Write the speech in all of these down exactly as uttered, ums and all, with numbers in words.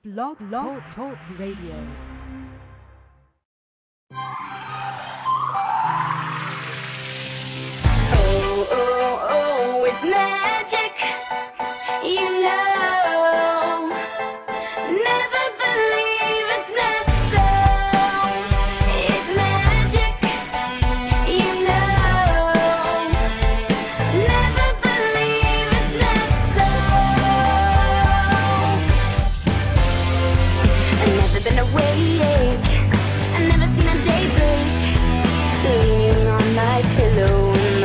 Blog Talk Talk Radio. Oh, oh, oh, it's magic, you know. Never believe it's not so. It's magic, you know. Never believe it's not so. I've never been awake. I've never seen a day break. Leaning on my pillow.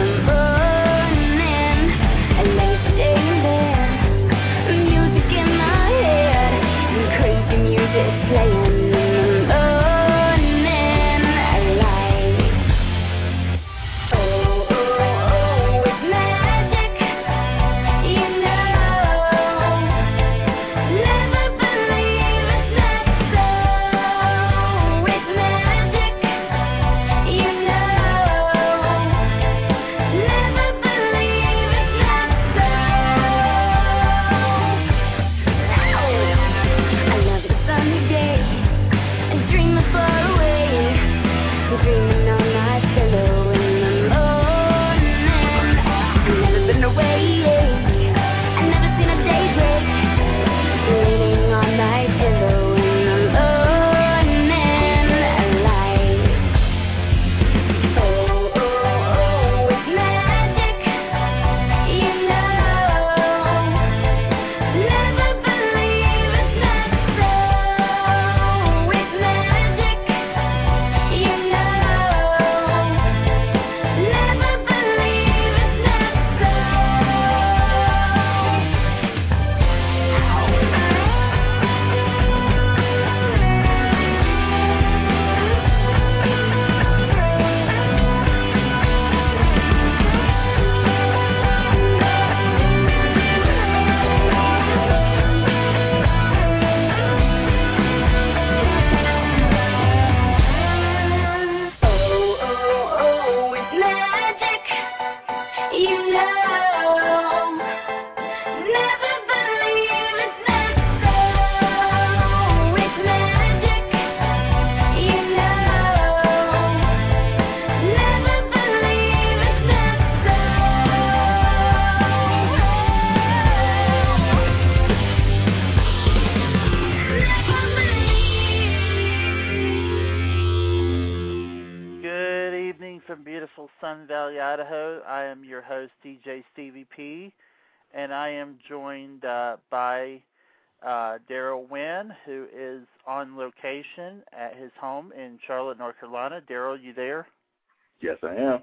From beautiful Sun Valley, Idaho. I am your host, D J Stevie P, and I am joined uh, by uh, Daryl Wynn, who is on location at his home in Charlotte, North Carolina. Daryl, you there? Yes, I am.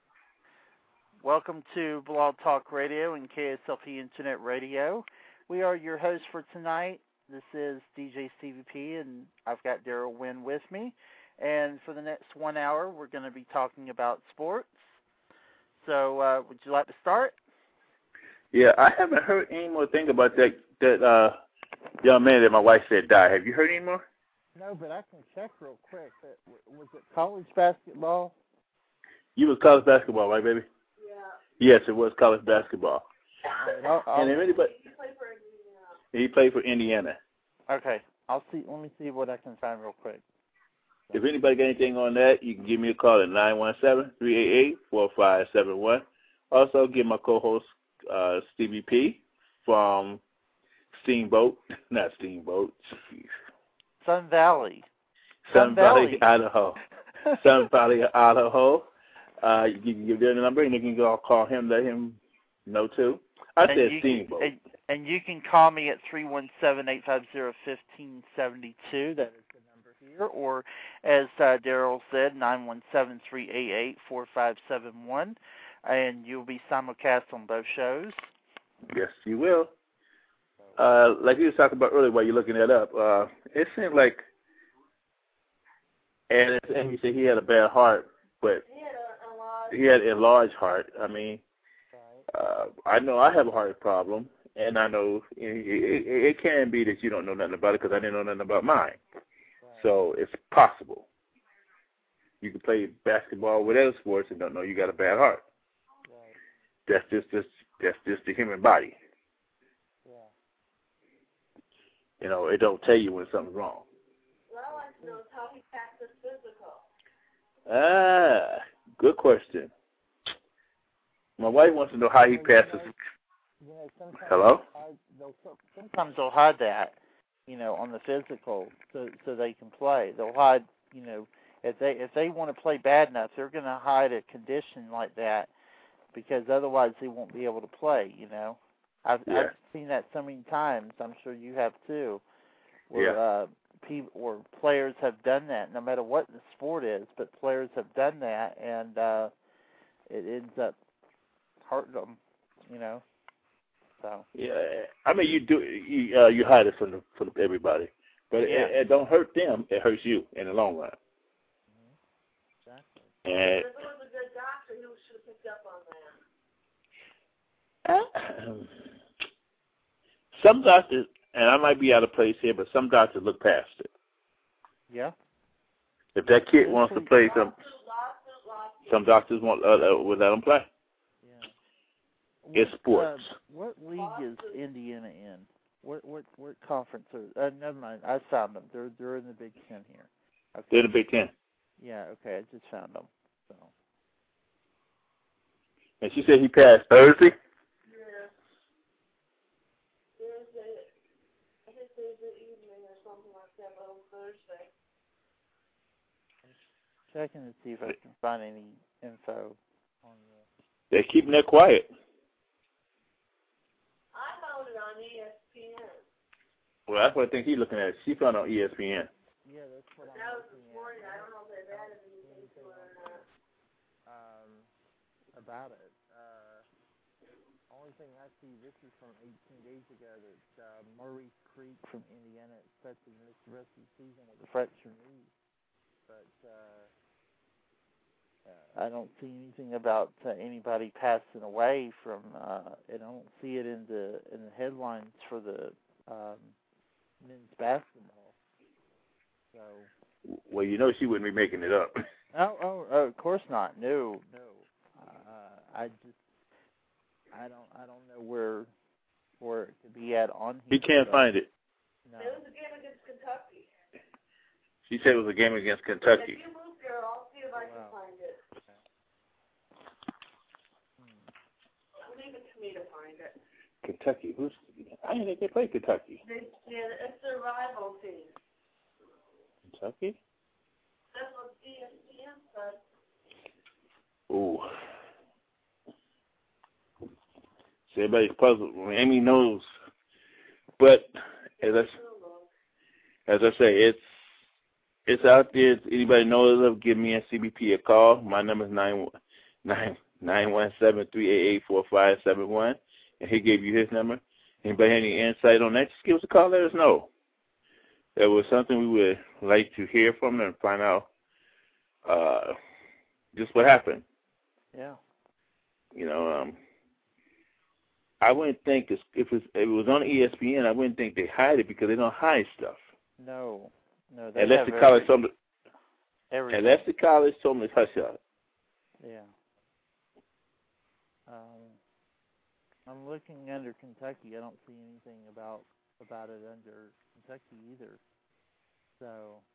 Welcome to Blog Talk Radio and K S L P Internet Radio. We are your hosts for tonight. This is D J Stevie P, and I've got Daryl Wynn with me. And for the next one hour, we're going to be talking about sports. So, uh, would you like to start? Yeah, I haven't heard any more thing about that that uh, young man that my wife said died. Have you heard any more? No, but I can check real quick. Was it college basketball? You was college basketball, right, baby? Yeah. Yes, it was college basketball. Right, I'll, I'll, and if anybody, he played for Indiana. He played for Indiana. Okay, I'll see. Let me see what I can find real quick. If anybody got anything on that, you can give me a call at nine one seven, three eight eight, four five seven one. Also, give my co-host, uh, Stevie P, from Steamboat, not Steamboat, geez. Sun Valley. Sun, Sun Valley, Valley, Idaho. Sun Valley, Idaho. Uh, you can give them the number, and you can go call him, let him know, too. I and said you Steamboat. Can, and, and you can call me at three one seven, eight five zero, one five seven two. That is the number here. Or, as uh, Daryl said, nine one seven, three eight eight, four five seven one. And you'll be simulcast on both shows. Yes, you will. Uh, like you was talking about earlier while you're looking that up, uh, it seemed like, and, and he said he had a bad heart, but He had a, a large... he had a large heart. I mean, uh, I know I have a heart problem, and I know it, it, it can be that you don't know nothing about it because I didn't know nothing about mine. Right. So it's possible. You can play basketball with other sports and don't know you got a bad heart. Right. That's just, just that's just the human body. Yeah. You know, it don't tell you when something's wrong. What I like to know is how he passed his physical. Ah, good question. My wife wants to know how he passes. You know, sometimes Hello? They'll, they'll, sometimes they'll hide that, you know, on the physical, so so they can play. They'll hide, you know, if they if they want to play bad enough, they're going to hide a condition like that, because otherwise they won't be able to play. You know, I've Yeah. I've seen that so many times. I'm sure you have too, where Yeah. uh, people or players have done that, no matter what the sport is. But players have done that, and uh, it ends up hurting them. You know. So. Yeah, I mean, you do you, uh, you hide it from the, from everybody, but Yeah. it, it don't hurt them. It hurts you in the long run. Mm-hmm. Exactly. And If it was a good doctor, he should have picked up on that. uh, some doctors, and I might be out of place here, but some doctors look past it. Yeah. If that kid wants to play, some some doctors won't uh, uh, will let them play. It's What, sports. Uh, what league is Indiana in? What what what conference? Are, uh, never mind. I found them. They're they're in the Big Ten here. Okay. They're in the Big Ten. Yeah. Okay. I just found them. So. And she said he passed Thursday. Yeah. Thursday. I think Thursday evening or something like that, but on Thursday. Checking to see if I can find any info on the. They're keeping that quiet. I found it on E S P N. Well, that's what I think he's looking at. She found it on E S P N. Yeah, that's what I'm That was looking this morning. at. I don't know if they've added anything to it or not. Um, about it. Uh, only thing I see, this is from eighteen days ago, that uh, Murray Creek from Indiana expected to miss the rest of the season with a fractured knee. But uh, uh, I don't see anything about uh, anybody passing away from. Uh, and I don't see it in the in the headlines for the um, men's basketball. So. Well, you know she wouldn't be making it up. Oh, oh, oh, of course not. No, no. Uh, I just, I don't, I don't know where, where it could be at on here. He can't find it. No. It was a game against Kentucky. She said it was a game against Kentucky. If you move there, I'll see if I can Wow. find it. Hmm. Leave it to me to find it. Kentucky? Who's? I didn't think they played Kentucky. They, yeah, it's their rival team. Kentucky? That's what E S P N said. Ooh. So everybody's puzzled. Well, Amy knows, but as I, as I say, it's it's out there. If anybody knows of, give me a C B P a call. My number is nine nine nine one seven three eight eight four five seven one, and he gave you his number. Anybody have any insight on that? Just give us a call. Let us know. That was something we would like to hear from them and find out uh, just what happened. Yeah. You know, um, I wouldn't think it's, if, it's, if it was on E S P N, I wouldn't think they hide it because they don't hide stuff. No, no. They Unless have the college every, told me, everything. unless the college told me to hush up. Yeah. Um, I'm looking under Kentucky. I don't see anything about about it under Kentucky either. So.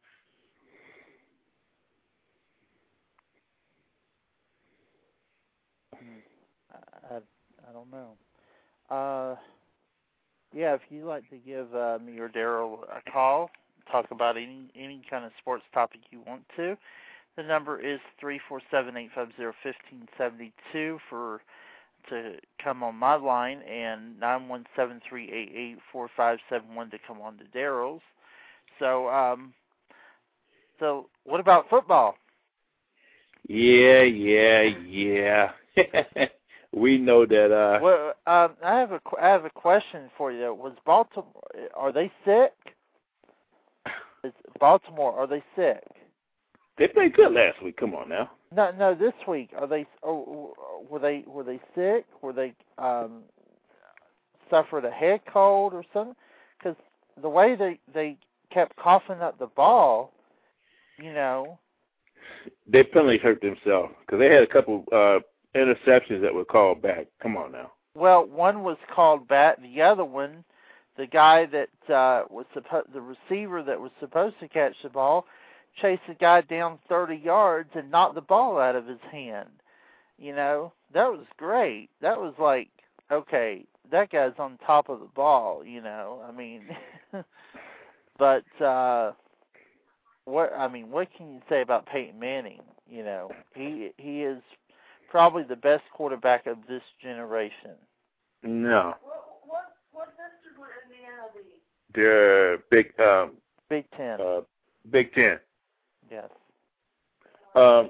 I, I, I don't know. Uh, yeah, if you'd like to give uh, me or Daryl a call, talk about any any kind of sports topic you want to, the number is three four seven, eight five zero, one five seven two for to come on my line, and nine one seven, three eight eight, four five seven one to come on to Daryl's. So, um, so what about football? Yeah, yeah, yeah. We know that. Uh, Well, um, I have a I have a question for you. Was Baltimore? Are they sick? Is Baltimore? Are they sick? they played good last week. Come on now. No, no. This week, are they? Oh, were they? Were they sick? Were they um, suffered a head cold or something? Because the way they they kept coughing up the ball, you know. They penalty hurt themselves because they had a couple uh, interceptions that were called back. Come on now. Well, one was called back. The other one, the guy that uh, was supposed, the receiver that was supposed to catch the ball, chased the guy down thirty yards and knocked the ball out of his hand. You know, that was great. That was like, okay, that guy's on top of the ball. You know, I mean, but uh, what I mean, what can you say about Peyton Manning? You know, he he is probably the best quarterback of this generation. No. What what what district would Indiana be? They're big. Um, Big Ten. Uh, Big Ten. Yes. Um.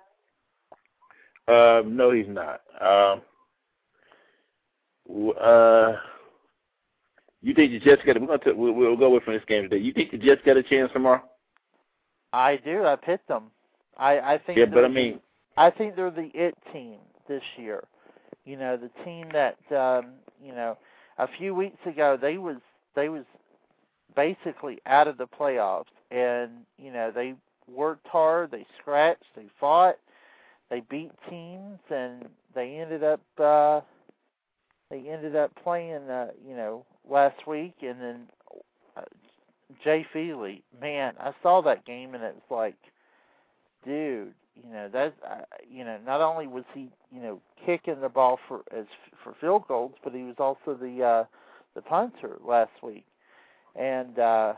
Uh, no, he's not. Um. Uh. You think the Jets got? We're gonna. T- we'll, we'll go away from this game today. You think the Jets got a chance tomorrow? I do. I picked them. I I think. Yeah, but I mean. I think they're the it team this year. You know, the team that um, you know, a few weeks ago they was they was basically out of the playoffs, and you know they worked hard, they scratched, they fought, they beat teams, and they ended up uh, they ended up playing uh, you know last week, and then uh, Jay Feely, man, I saw that game and it's like, dude. You know that's uh, you know not only was he you know kicking the ball for as for field goals, but he was also the uh, the punter last week, and uh,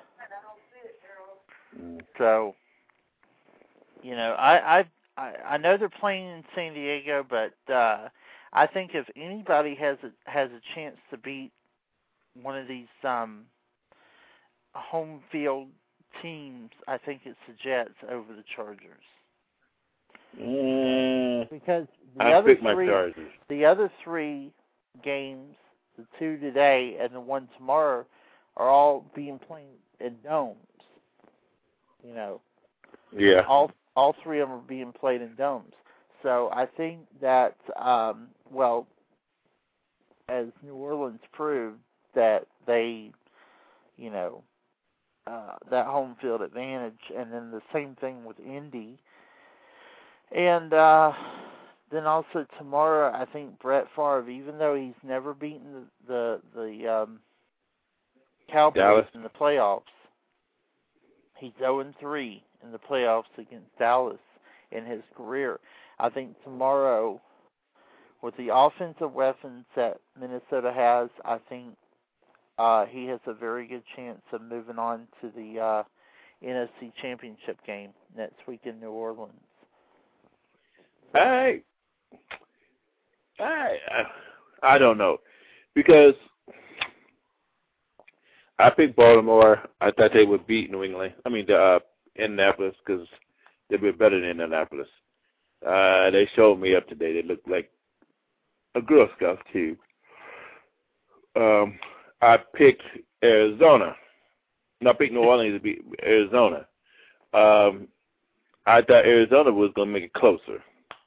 so you know I, I I know they're playing in San Diego, but uh, I think if anybody has a, has a chance to beat one of these um, home field teams, I think it's the Jets over the Chargers. Mm, because the I other pick my three, Chargers. the other three games, the two today and the one tomorrow, are all being played in domes. You know, Yeah. all all three of them are being played in domes. So I think that, um, well, as New Orleans proved that they, you know, uh, that home field advantage, and then the same thing with Indy. And uh, then also tomorrow, I think Brett Favre, even though he's never beaten the the, the um, Cowboys Dallas. in the playoffs, he's oh and three in the playoffs against Dallas in his career. I think tomorrow, with the offensive weapons that Minnesota has, I think uh, he has a very good chance of moving on to the uh, N F C Championship game next week in New Orleans. I, I, I don't know, because I picked Baltimore. I thought they would beat New England. I mean, the, uh, Indianapolis, because they'd be better than Indianapolis. Uh, they showed me up today. They looked like a Girl Scout too. Um, I picked Arizona. No, I picked New Orleans to beat Arizona. Um, I thought Arizona was going to make it closer.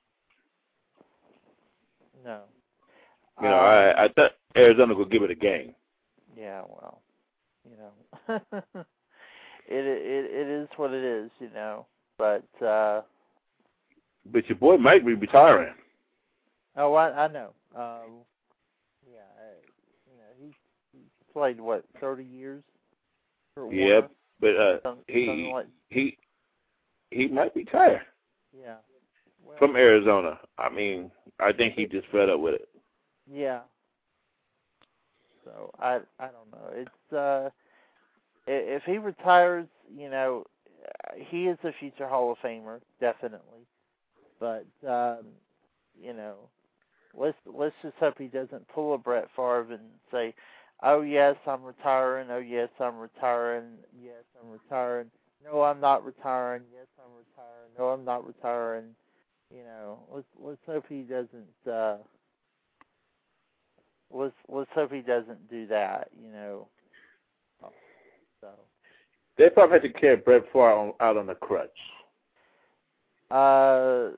No. You know, um, I, I thought Arizona would give it a game. Yeah, well, you know, it, it it is what it is, you know. But uh, but your boy might be retiring. Oh, I, I know. Um, yeah, I, you know, he's, he's played what thirty years. For Yeah, Warner? but uh, Some, he like, he he might retire yeah. Well, from Arizona. I mean, I think he just fed up with it. Yeah. So I I don't know. It's uh, if he retires, you know, he is a future Hall of Famer, definitely. But um, you know, let's let's just hope he doesn't pull a Brett Favre and say, "Oh yes, I'm retiring. Oh yes, I'm retiring. Yes, I'm retiring. No, I'm not retiring. Yes, I'm retiring. No, I'm not retiring." You know, let's let's hope he doesn't. Uh, let's let's hope he doesn't do that. You know. So. They probably had to carry Brett Favre on, out on the crutch. Uh,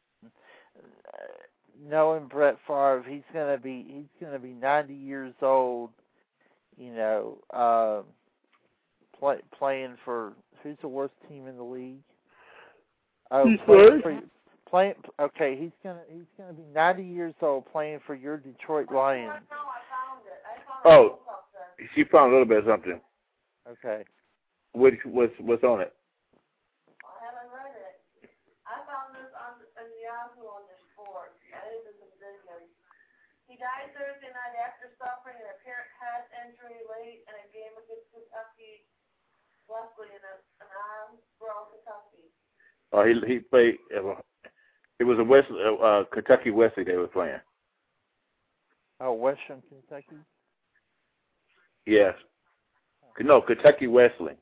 knowing Brett Favre, he's gonna be he's gonna be ninety years old. You know, uh, play, playing for who's the worst team in the league? Oh, playing for, playing. Okay, he's gonna he's gonna be ninety years old playing for your Detroit Lions. No, I found it. I found Oh. it. She found a little bit of something. Okay. Which what's what's on it? I haven't read it. I found this on, on Yahoo on the sport. I didn't do some digging. He died Thursday night after suffering an apparent head injury late in a game against Kentucky Wesley in, a, in Owensboro, Kentucky. Oh, he he played. Uh, it was a West uh, uh, Kentucky Wesley they were playing. Oh, Western Kentucky. Yes. No, Kentucky Wesley.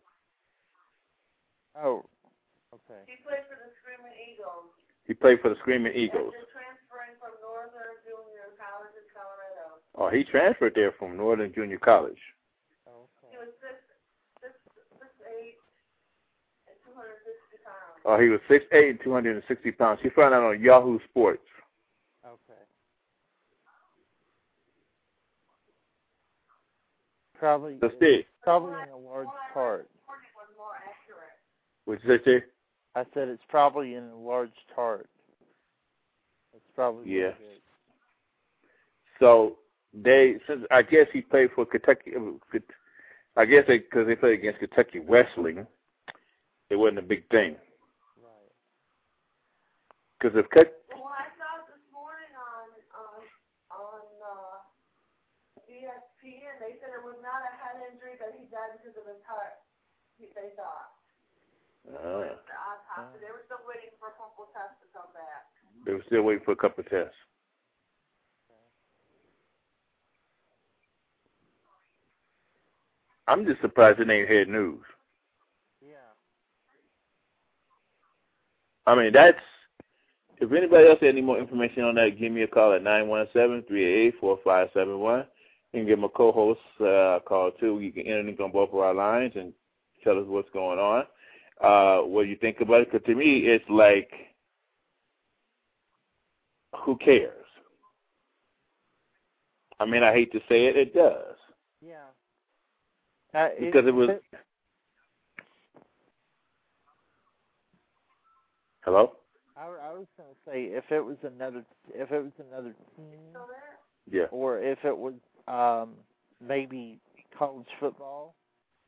Oh, okay. He played for the Screaming Eagles. He played for the Screaming Eagles. After transferring from Northern Junior College in Colorado. Oh, he transferred there from Northern Junior College. Okay. He was six, six, six, eight, and two hundred sixty pounds. Oh, he was six eight and two hundred sixty pounds. She found out on Yahoo Sports. Okay. Probably. So, Steve. Probably in a large part. Was more accurate. What you say, Steve? I said it's probably in a large part. It's probably Yeah. big. So they, since I guess he played for Kentucky. I guess they because they played against Kentucky Wesley, it wasn't a big thing. Right. Because if Ken, Well, I saw it this morning on on on uh, E S P N. They said it was not a head injury, but he died because of his heart. He, they thought. uh, The autopsy. They were still waiting for a couple tests to come back. they were still waiting for a couple of tests. I'm just surprised it ain't head news. Yeah. I mean, that's, if anybody else has any more information on that, give me a call at nine one seven, three eight eight, four five seven one. You can give my co-host uh, a call, too. You can interlink on both of our lines and tell us what's going on, uh, what you think about it. Because to me, it's like, who cares? I mean, I hate to say it, it does. Yeah. Uh, Because it, it was... It, Hello? I, I was going to say if it was another if it was another team, Yeah. or if it was um, maybe college football,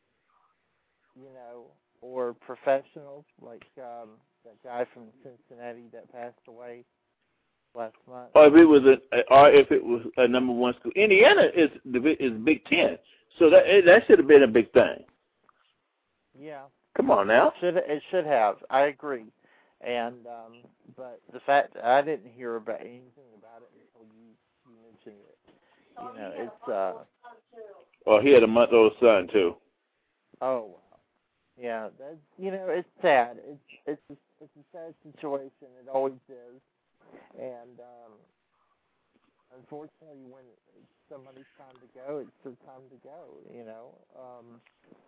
you know, or professionals like um, that guy from Cincinnati that passed away last month. Or if it was a, or if it was a number one school. Indiana is is Big Ten, so that that should have been a big thing. Yeah. Come on now. It should it should have. I agree. And um, but the fact that I didn't hear about anything about it until you, you mentioned it. You know, it's uh. Oh, he had a month old son too. Oh wow. Yeah, that's you know it's sad. It's it's a, it's a sad situation. It always is. And um, unfortunately, when it's somebody's time to go, it's their time to go. You know. Um,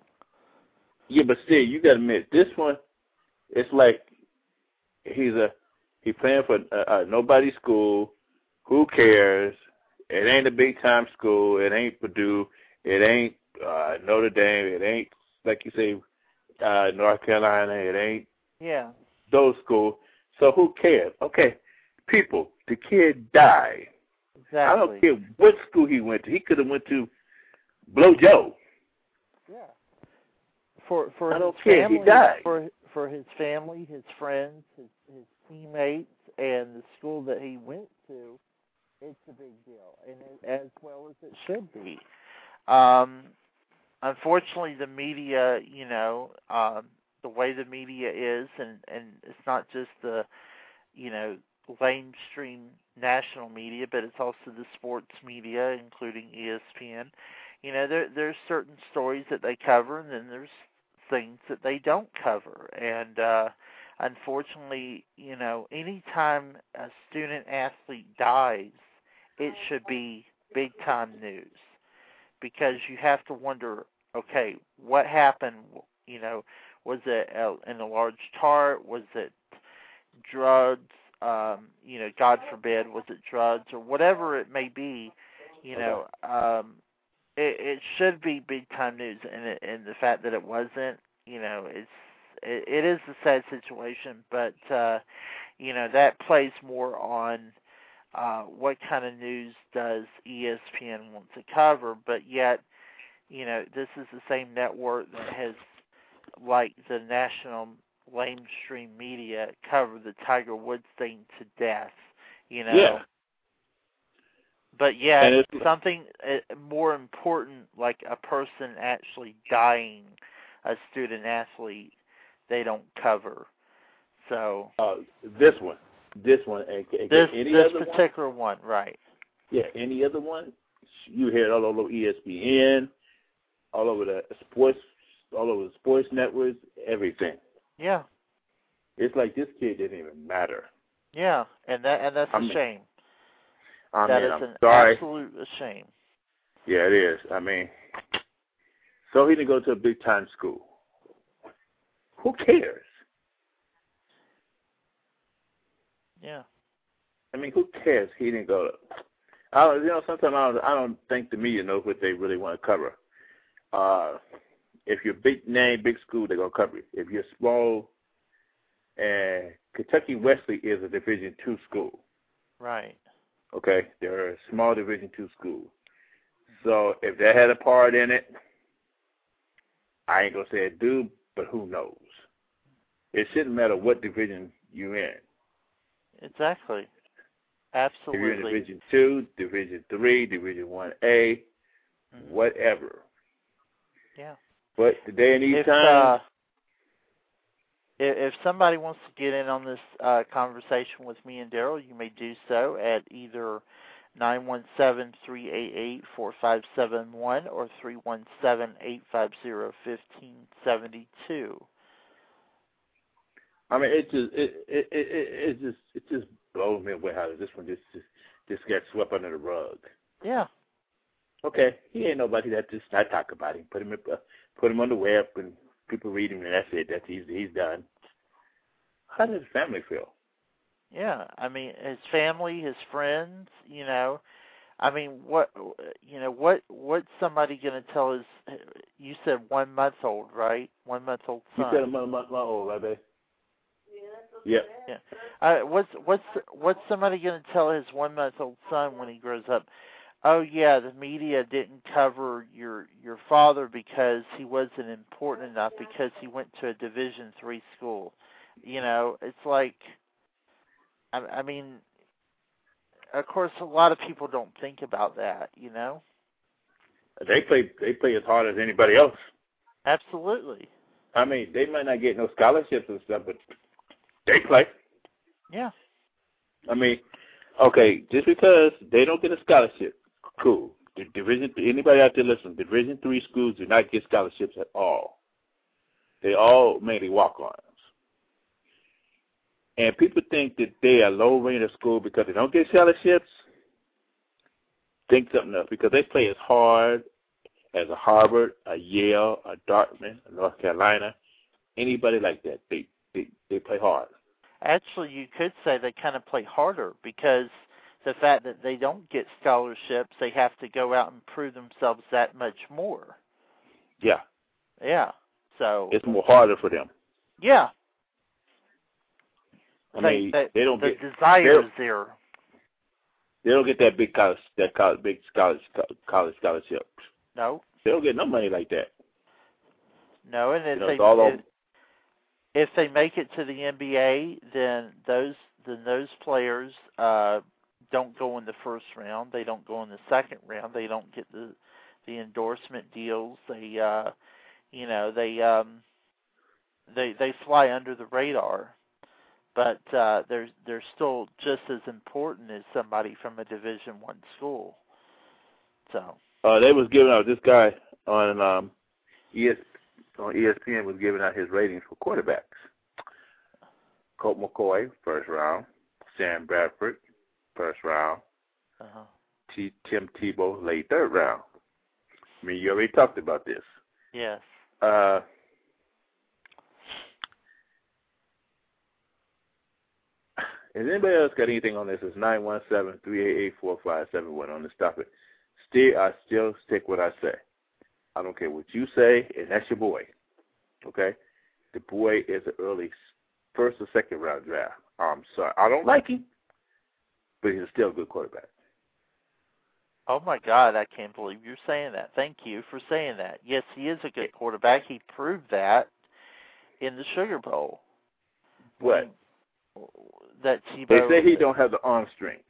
Yeah, but still, you got to admit this one. It's like. He's a he playing for uh, uh, nobody's school. Who cares? It ain't a big time school. It ain't Purdue. It ain't uh, Notre Dame. It ain't like you say uh, North Carolina. It ain't yeah. those schools. So who cares? Okay, people. The kid died. Exactly. I don't care what school he went to. He could have went to Blow Joe. Yeah. For for I his don't care. family, He died. For for his family, his friends, his his teammates, and the school that he went to, it's a big deal, and it, as well as it should be. Um, unfortunately, the media, you know, um, the way the media is, and and it's not just the, you know, mainstream national media, but it's also the sports media, including E S P N. You know, there there's certain stories that they cover, and then there's things that they don't cover. And uh, unfortunately, you know, anytime a student athlete dies, it should be big time news, because you have to wonder, okay, what happened? You know, was it in a large tart? Was it drugs? Um, you know, God forbid, was it drugs or whatever it may be? You know, um, it, it should be big time news, and it, and the fact that it wasn't, you know, it's it, it is a sad situation, but uh, you know, that plays more on uh, what kind of news does E S P N want to cover, but yet, you know, this is the same network that has, like the national mainstream media, covered the Tiger Woods thing to death, you know. Yeah. But yeah, And it's, something uh, more important, like a person actually dying, a student athlete, they don't cover. So uh, this one, this one, and, and this any this other particular one? one, right? Yeah, any other one, you hear it all over E S P N, all over the sports, all over the sports networks, everything. Yeah. It's like this kid didn't even matter. Yeah, and that and that's I a mean, shame. I That mean, is I'm an sorry. absolute shame. Yeah, it is. I mean, so he didn't go to a big time school. Who cares? Yeah. I mean, who cares? He didn't go. I don't, you know, sometimes I don't, I don't think the media knows what they really want to cover. Uh, if you're big name, big school, they're gonna cover it. If you're small, and Kentucky Wesley is a Division two school. Right. Okay, they're a small Division two school. So if they had a part in it, I ain't gonna say it do, but who knows? It shouldn't matter what division you're in. Exactly. Absolutely. If you're in Division two, Division three, Division one A, mm-hmm. whatever. Yeah. But today and these if, times, uh, if somebody wants to get in on this uh, conversation with me and Daryl, you may do so at either nine one seven, three eight eight, four five seven one or three one seven, eight five zero, one five seven two. I mean, it just it it it, it just it just blows me away how this one just just, just gets swept under the rug. Yeah. Okay, he ain't nobody that just I talk about him. Put him uh, put him on the web and people read him and that's it. That's he's he's done. How does his family feel? Yeah, I mean his family, his friends. You know, I mean what you know what what's somebody going to tell his? You said one month old, right? One month old son. You said a month month old, right, babe? Yeah. Yeah. Uh, what's what's what's somebody going to tell his one month old son when he grows up? Oh yeah, the media didn't cover your your father because he wasn't important enough because he went to a Division three school. You know, it's like, I, I mean, of course, a lot of people don't think about that. You know, they play they play as hard as anybody else. Absolutely. I mean, they might not get no scholarships and stuff, but they play. Yeah. I mean, okay, just because they don't get a scholarship, cool. The division, anybody out there listen, Division three schools do not get scholarships at all. They all mainly walk-ons. And people think that they are low-rated school because they don't get scholarships. Think something else, because they play as hard as a Harvard, a Yale, a Dartmouth, a North Carolina, anybody like that. They they, they play hard. Actually, you could say they kind of play harder because the fact that they don't get scholarships, they have to go out and prove themselves that much more. Yeah. Yeah. So it's more harder for them. Yeah. I they, mean, they, they don't the get desire is there. They don't get that big college, that college, big college, college scholarship. No. They don't get no money like that. No, and if you know, they it's all if, if they make it to the N B A, then those then those players uh, don't go in the first round. They don't go in the second round. They don't get the the endorsement deals. They uh, you know they um, they they fly under the radar. But uh, they're they're still just as important as somebody from a Division One school. So uh, they was giving out this guy on um, E S on E S P N was giving out his ratings for quarterbacks. Colt McCoy, first round. Sam Bradford, first round. uh-huh. T- Tim Tebow, late third round. I mean, you already talked about this. Yes. Uh, Has anybody else got anything on this? It's nine one seven, three eight eight, four five seven one on this topic. Still, I still stick what I say. I don't care what you say, and that's your boy. Okay? The boy is an early first or second round draft. I'm sorry. I don't like him, but he's still a good quarterback. Oh, my God, I can't believe you're saying that. Thank you for saying that. Yes, he is a good quarterback. He proved that in the Sugar Bowl. What? That Tebow... They say he don't have the arm strength.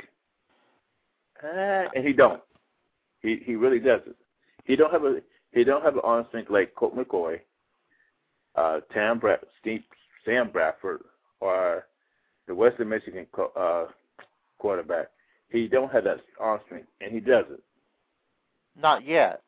Uh, and he don't. He he really doesn't. He don't have a he don't have an arm strength like Colt McCoy, uh, Tam Bra- Steve, Sam Bradford, or the Western Michigan co- uh, quarterback. He don't have that arm strength, and he doesn't. Not yet.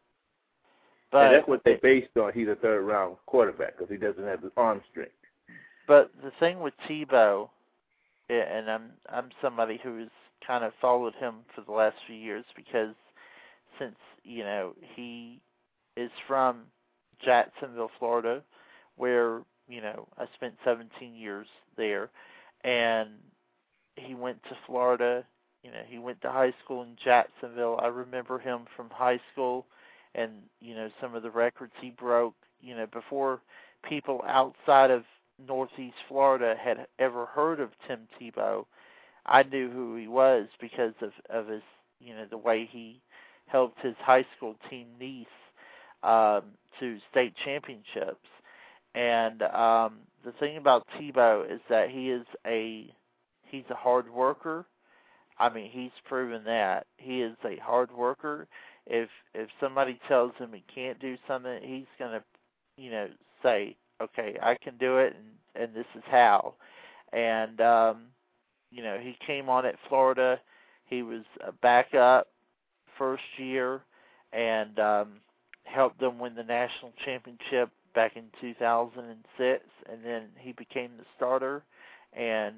But and that's what they based on. He's a third round quarterback because he doesn't have the arm strength. But the thing with Tebow, and I'm I'm somebody who's kind of followed him for the last few years because since you know he is from Jacksonville, Florida, where you know I spent seventeen years there, and he went to Florida. You know, he went to high school in Jacksonville. I remember him from high school and, you know, some of the records he broke, you know, before people outside of Northeast Florida had ever heard of Tim Tebow. I knew who he was because of, of his, you know, the way he helped his high school team, Nice, um, to state championships. And um, the thing about Tebow is that he is a, he's a hard worker. I mean, he's proven that. He is a hard worker. If if somebody tells him he can't do something, he's going to, you know, say, okay, I can do it, and, and this is how. And, um, you know, he came on at Florida. He was a backup first year and um, helped them win the national championship back in two thousand six. And then he became the starter. And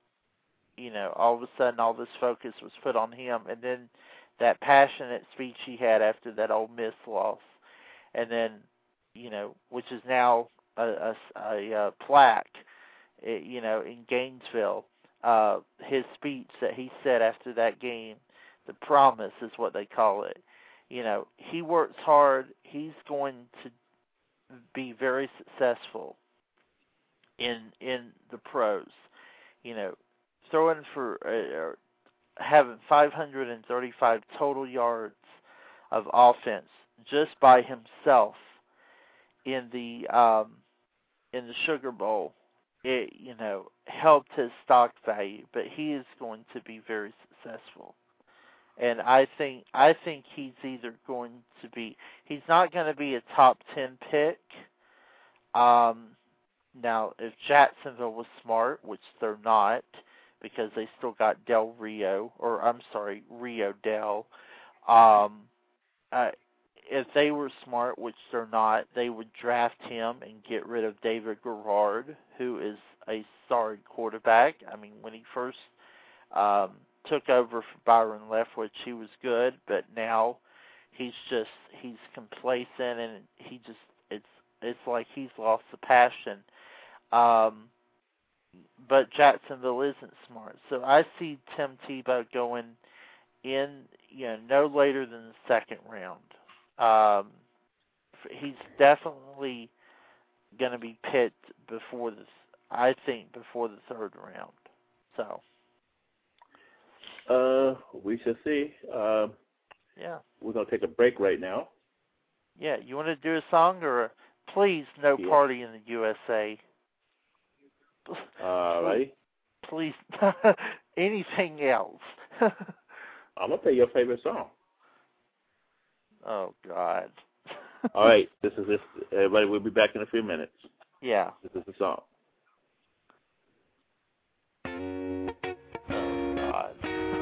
you know, all of a sudden all this focus was put on him. And then that passionate speech he had after that Ole Miss loss. And then, you know, which is now a, a, a, a plaque, you know, in Gainesville. Uh, his speech that he said after that game, the promise is what they call it. You know, he works hard. He's going to be very successful in in the pros. You know, throwing for uh, having five hundred thirty-five total yards of offense just by himself in the um, in the Sugar Bowl, it you know helped his stock value. But he is going to be very successful, and I think I think he's either going to be he's not going to be a top ten pick. Um, now, if Jacksonville was smart, which they're not, because they still got Del Rio, or I'm sorry, Rio Del. Um, uh, if they were smart, which they're not, they would draft him and get rid of David Garrard, who is a sorry quarterback. I mean, when he first um, took over for Byron Leftwich, he was good, but now he's just he's complacent, and he just it's it's like he's lost the passion. Um, But Jacksonville isn't smart. So I see Tim Tebow going in, you know, no later than the second round. Um, he's definitely going to be picked before this, I think, before the third round. So. Uh, we shall see. Uh, yeah. We're going to take a break right now. Yeah. You want to do a song or a, please no yeah. party in the U S A? All right. Please, anything else. I'm going to play your favorite song. Oh, God. All right. This is this. Everybody, we'll be back in a few minutes. Yeah. This is the song. Oh, God.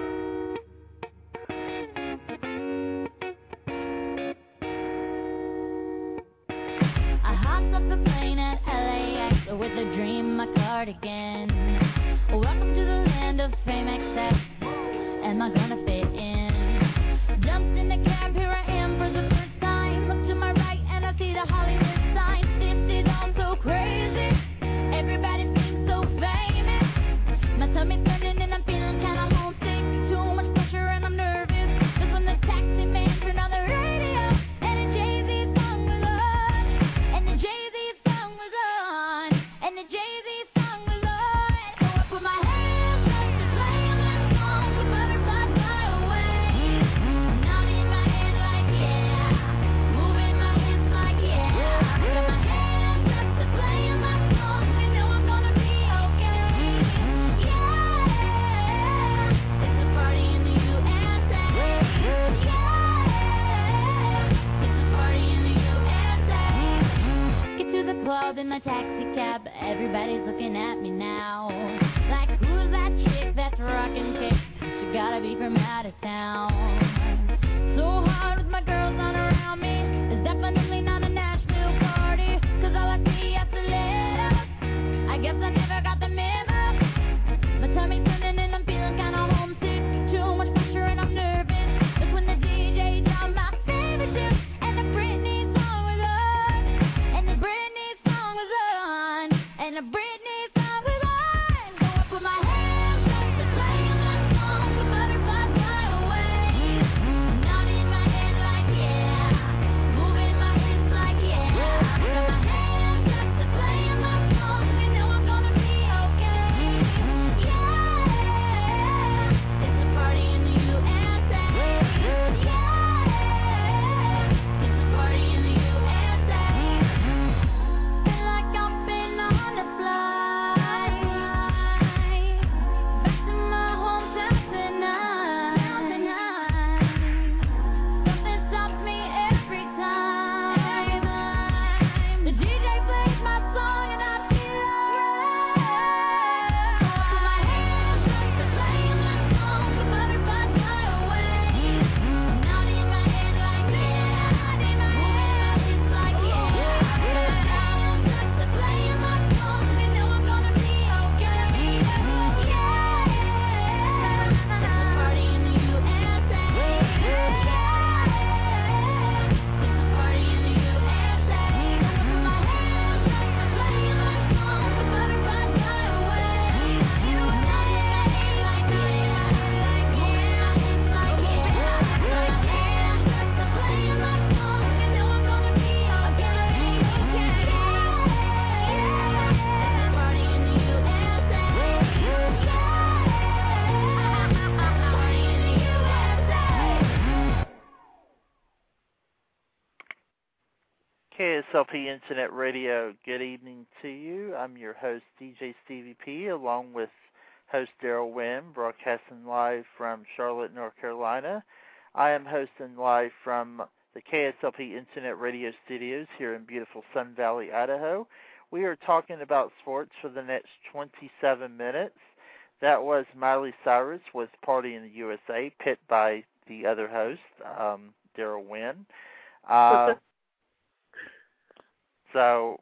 I hopped up the plane at L A X with a dream, my cardigan. Welcome to the land of fame excess. Am I gonna fit in? Jumped in the cab, here I am for the first time. Look to my right and I see the Hollywood sign. This is all so crazy. Everybody seems so famous. My tummy's turning and I'm feeling kinda homesick. Too much pressure and I'm nervous. Just when the taxi man turned on the radio and a Jay-Z song was on. And the Jay-Z song was on. And the Jay-Z song was on. So I put my hands up to play my song. Put butterflies fly away. clothes in the taxi cab, everybody's looking at me now. Like, who's that chick that's rockin' kicks? She gotta be from out of town. So hard with my girls on around me. It's definitely not a Nashville party, cause all I see is the letters. I guess I never got the memo. My tummy's turning and I'm feeling kinda homesick. Too much pressure and I'm nervous. That's when the D J dropped my favorite tune, and the Britney song was on. And the Britney song was on. And the Britney song was on. So I put my hands up to playing my song, the butterflies fly away. Nodding my head like yeah, moving my hips like yeah. Got my hands up to playing my song, you know I'm gonna be okay. Yeah, it's a party in the U S A. Yeah, it's a party in the U S A. Feel like I've been on a flight back to my hometown tonight. Something stops me every time. The D J plays my song and I feel alright. Put my hands up to playing my song, the butterflies fly away. Nodding my head like yeah, moving my hips like yeah. Put my hands up to playing my song, you know I'm gonna be okay. Yeah, it's a party in the U S A. Yeah, it's a party in the U S A. Put my hands up to playing my song, the butterflies fly away. Nodding my head like yeah, moving my hips like yeah. Put my hands up to playing my song, you know I'm gonna be okay. It's a party in the U S A. Yeah, it's a party in the U S A. K S L P Internet Radio, good evening to you. I'm your host, D J Stevie P, along with host Daryl Wynn, broadcasting live from Charlotte, North Carolina. I am hosting live from the K S L P Internet Radio studios here in beautiful Sun Valley, Idaho. We are talking about sports for the next twenty-seven minutes. That was Miley Cyrus with Party in the U S A, picked by the other host, um, Daryl Wynn. Uh, so,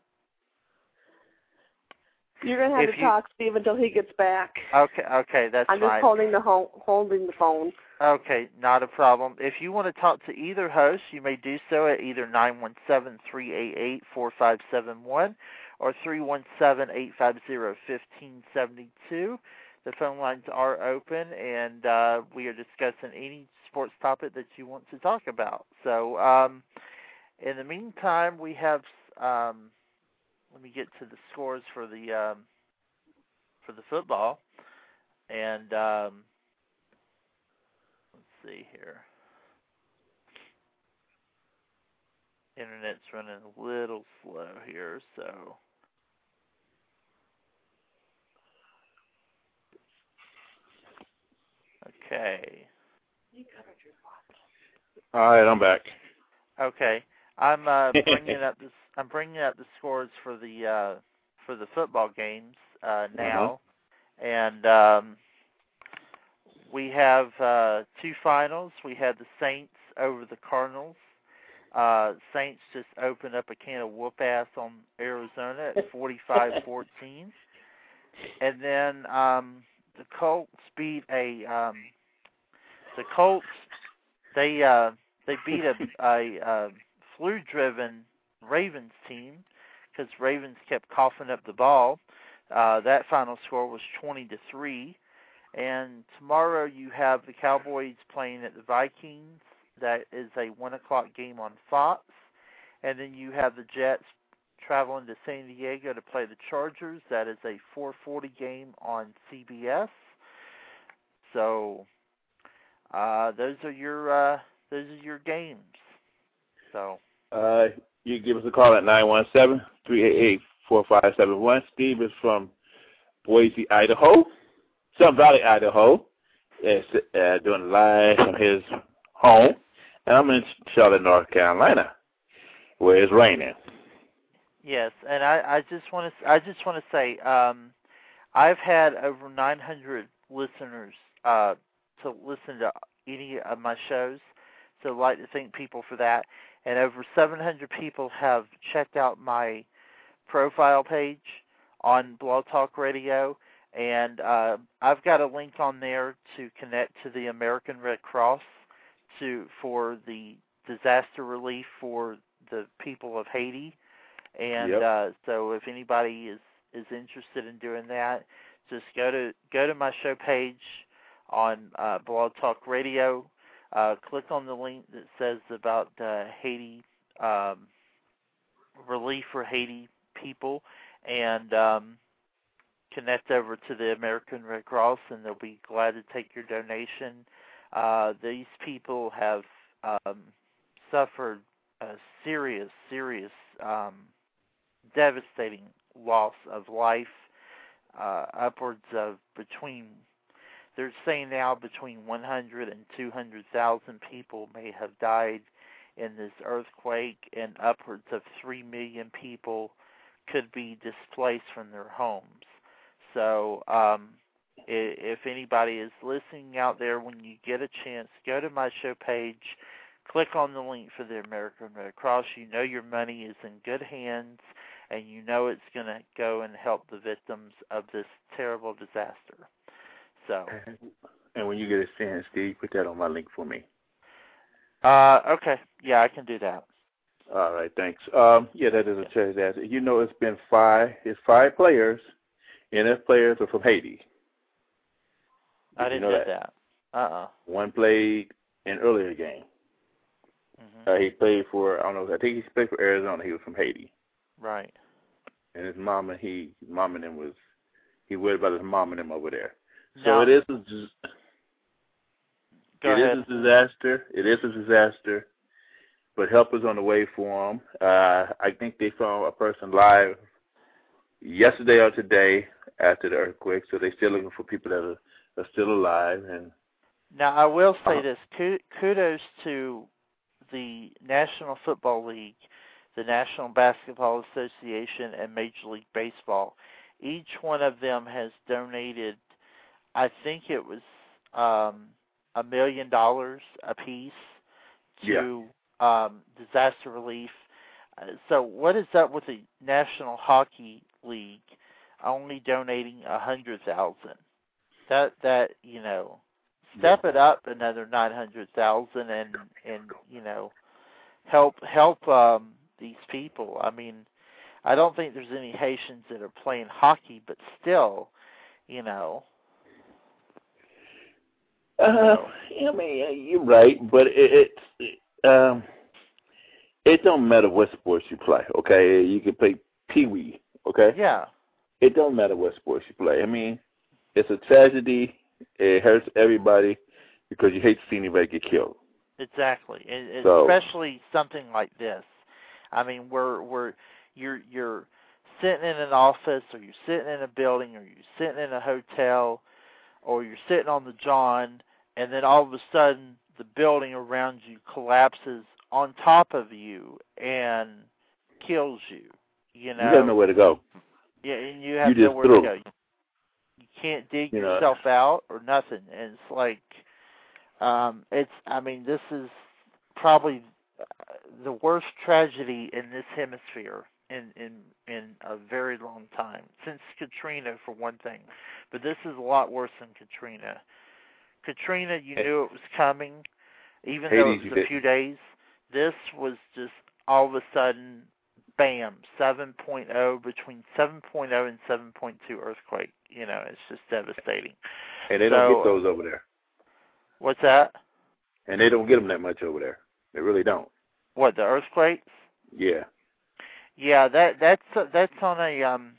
You're gonna have If to you- talk, Steve, until he gets back. okay, okay, that's I'm fine. just holding the ho- holding the phone. Okay, not a problem. If you want to talk to either host, you may do so at either nine one seven, three eight eight, four five seven one or three one seven, eight five zero, one five seven two. The phone lines are open, and uh, we are discussing any sports topic that you want to talk about. So, um, in the meantime, we have, um, let me get to the scores for the um, for the football, and um, let's see here. Internet's running a little slow here, so. Okay. All right, I'm back. Okay. I'm uh, bringing up this. I'm bringing up the scores for the uh, for the football games uh, now, and um, we have uh, two finals. We had the Saints over the Cardinals. Uh, Saints just opened up a can of whoop ass on Arizona at forty-five fourteen, and then um, the Colts beat a um, the Colts. They uh, they beat a, a, a flu-driven Ravens team because Ravens kept coughing up the ball. Uh, that final score was twenty to three. And tomorrow you have the Cowboys playing at the Vikings. That is a one o'clock game on Fox. And then you have the Jets traveling to San Diego to play the Chargers. That is a four forty game on C B S. So uh, those are your uh, those are your games. So uh, you can give us a call at nine one seven, three eight eight, four five seven one. Steve is from Boise, Idaho, Sun Valley, Idaho. It's uh, doing live from his home. And I'm in Charlotte, North Carolina, where it's raining. Yes, and I, I just want to I just want to say um, I've had over nine hundred listeners uh, to listen to any of my shows, so I'd like to thank people for that. And over seven hundred people have checked out my profile page on Blog Talk Radio, and uh, I've got a link on there to connect to the American Red Cross to for the disaster relief for the people of Haiti. And yep. uh, so if anybody is, is interested in doing that, just go to go to my show page on uh, Blog Talk Radio, uh, click on the link that says about uh, Haiti, um, relief for Haiti people, and um, connect over to the American Red Cross, and they'll be glad to take your donation. Uh, these people have um, suffered a serious, serious um devastating loss of life, uh, upwards of between, they're saying now between one hundred and two hundred thousand people may have died in this earthquake, and upwards of three million people could be displaced from their homes. So um, if anybody is listening out there, when you get a chance, go to my show page, click on the link for the American Red Cross. You know your money is in good hands, and you know it's going to go and help the victims of this terrible disaster. So, and when you get a chance, Steve, put that on my link for me. Uh, okay, yeah, I can do that. All right, thanks. Um, yeah, that is a tragic disaster. You know, it's been five. It's five players, and those players are from Haiti. Did I didn't you know know that. that. Uh-uh. One played an earlier game. Mm-hmm. Uh, he played for, I don't know, I think he played for Arizona. He was from Haiti. Right. And his mama, he, his mom and him was, he worried about his mom and him over there. Now, so it is a, go it ahead. is a disaster. It is a disaster. But help is on the way for them. Uh, I think they found a person live yesterday or today after the earthquake, so they're still looking for people that are, are still alive. And now, I will say uh, this. Kudos to the National Football League, the National Basketball Association, and Major League Baseball. Each one of them has donated, I think it was um, a million dollars apiece to yeah. um, disaster relief. Uh, so what is up with the National Hockey League only donating a hundred thousand? That that you know, step it up another nine hundred thousand, and and you know, help help um, these people. I mean, I don't think there's any Haitians that are playing hockey, but still, you know. Uh, I mean, you're right, but it, it um, it don't matter what sports you play. Okay, you can play pee-wee. Okay. Yeah. It don't matter what sports you play. I mean, it's a tragedy. It hurts everybody because you hate to see anybody get killed. Exactly, and so, especially something like this. I mean, where where you're you're sitting in an office, or you're sitting in a building, or you're sitting in a hotel, or you're sitting on the john, and then all of a sudden the building around you collapses on top of you and kills you. You know, you have nowhere to go. Yeah, and you have you nowhere threw. to go. You, you can't dig you yourself know. out or nothing. And it's like, um, it's. I mean, this is probably the worst tragedy in this hemisphere in in in a very long time, since Katrina, for one thing. But this is a lot worse than Katrina. Katrina, you knew it was coming, even though it was a few days. This was just all of a sudden, bam, seven point oh, between seven point oh and seven point two earthquake. You know, it's just devastating. And they so, don't get those over there. What's that? And they don't get them that much over there. They really don't. What, the earthquakes? Yeah. Yeah, that that's uh, that's on a um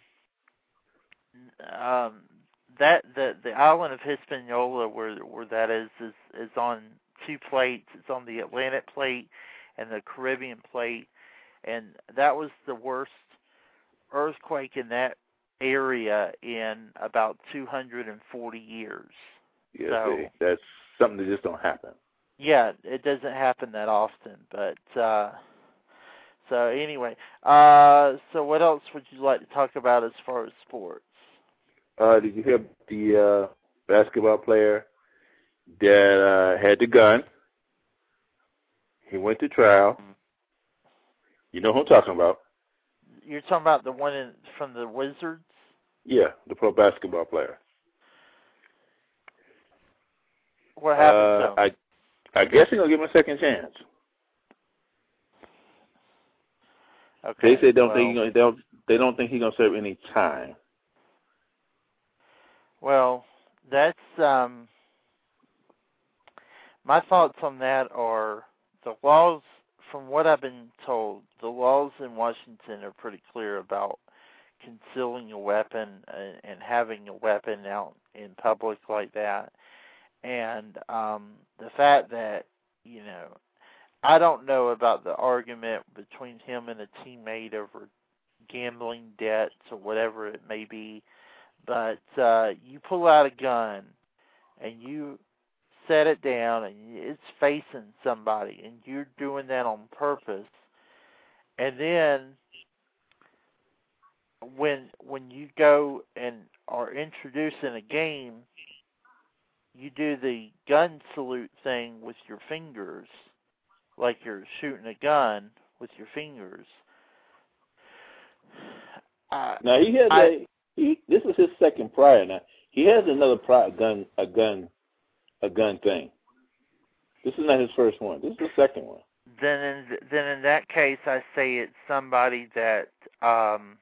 um that the the island of Hispaniola, where where that is is is on two plates. It's on the Atlantic plate and the Caribbean plate, and that was the worst earthquake in that area in about two hundred forty years. Yeah, so, see, that's something that just don't happen. Yeah, it doesn't happen that often, but uh So anyway, uh, so what else would you like to talk about as far as sports? Uh, did you hear the uh, basketball player that uh, had the gun? He went to trial. You know who I'm talking about? You're talking about the one in, from the Wizards? Yeah, the pro basketball player. What happened uh, to him? I, I guess he's gonna give him a second chance. Okay. They say don't well, think he gonna, they don't they don't think he's gonna serve any time. Well, that's um. My thoughts on that are the laws. From what I've been told, the laws in Washington are pretty clear about concealing a weapon and, and having a weapon out in public like that. And um, the fact that, you know, I don't know about the argument between him and a teammate over gambling debts or whatever it may be, but uh, you pull out a gun and you set it down and it's facing somebody and you're doing that on purpose, and then when when you go and are introducing a game, you do the gun salute thing with your fingers, like you're shooting a gun with your fingers. Uh, now he has I, a he. This is his second prior. Now he has another prior gun, a gun, a gun thing. This is not his first one. This is the second one. Then, in, then in that case, I say it's somebody that um,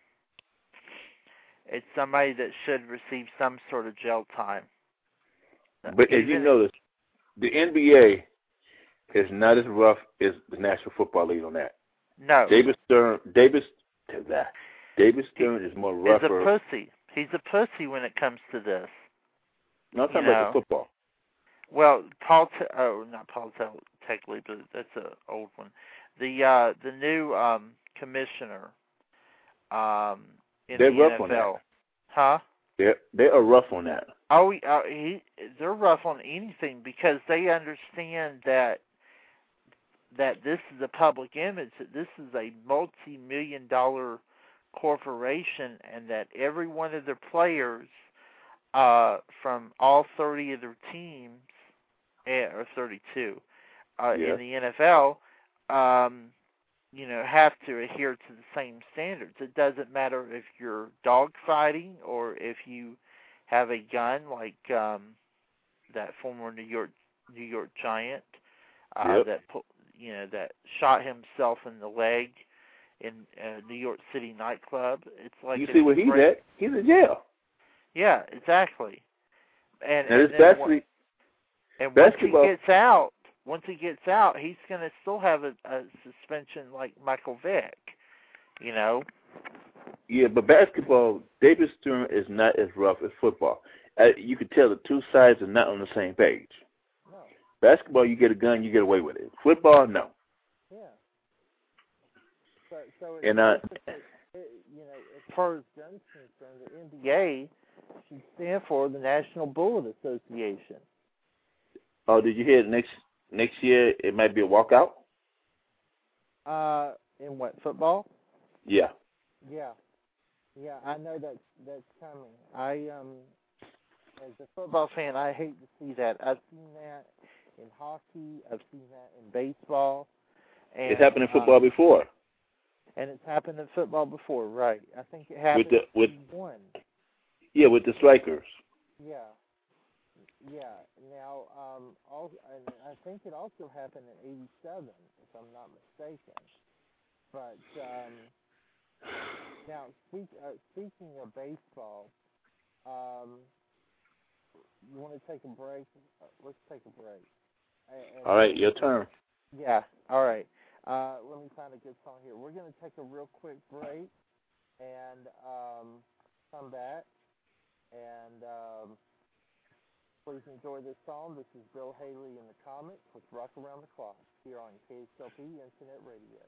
it's somebody that should receive some sort of jail time. But as you notice, the N B A is not as rough as the National Football League on that. No. David Stern, David, that. David Stern is more rougher. He's a pussy. He's a pussy when it comes to this. No, I'm talking you about know. the football. Well, Paul, Te- oh, not Paul Techley, but that's an old one. The uh, the new um, commissioner um, in They're the rough N F L. on that. Huh? They're, they are rough on that. Oh, uh, he, they're rough on anything because they understand that that this is a public image, that this is a multi-million dollar corporation, and that every one of their players uh, from all thirty of their teams, or thirty-two, uh, yeah. in the N F L, um, you know, have to adhere to the same standards. It doesn't matter if you're dog fighting or if you have a gun, like um, that former New York New York Giant uh, yep. that you know that shot himself in the leg in a New York City nightclub. It's like you see where he's great, at? He's in jail. Yeah, exactly. And, and, and especially and basketball. once he gets out, once he gets out, he's going to still have a, a suspension like Michael Vick. You know. Yeah, but basketball, David Stern is not as rough as football. Uh, you can tell the two sides are not on the same page. No. Basketball, you get a gun, you get away with it. Football, no. Yeah. So, so it's and, uh, it, you know, as far as guns concerned, the N B A should stand for the National Bullet Association. Oh, did you hear next next year it might be a walkout? Uh, in what, football? Yeah. Yeah. Yeah, I know that's that's coming. I um, as a football fan, I hate to see that. I've seen that in hockey. I've seen that in baseball. And, it's happened in football uh, before. And it's happened in football before, right? I think it happened with the, with, in one. Yeah, with the strikers. Yeah. Yeah. Now, um, also, and I think it also happened in eighty-seven, if I'm not mistaken. But um, now, speak, uh, speaking of baseball, um, you want to take a break? Uh, let's take a break. And, all right, your turn. Yeah, all right. Uh, let me find a good song here. We're going to take a real quick break and um, come back. And um, please enjoy this song. This is Bill Haley and the Comets with Rock Around the Clock here on K S L P Internet Radio.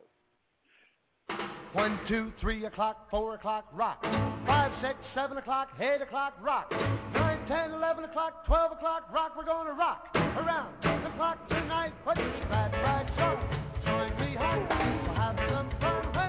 One, two, three o'clock, four o'clock, rock. Five, six, seven o'clock, eight o'clock, rock. Nine, ten, eleven o'clock, twelve o'clock, rock. We're gonna rock around the clock tonight. Put your glad rags on, join me home. We'll have some fun.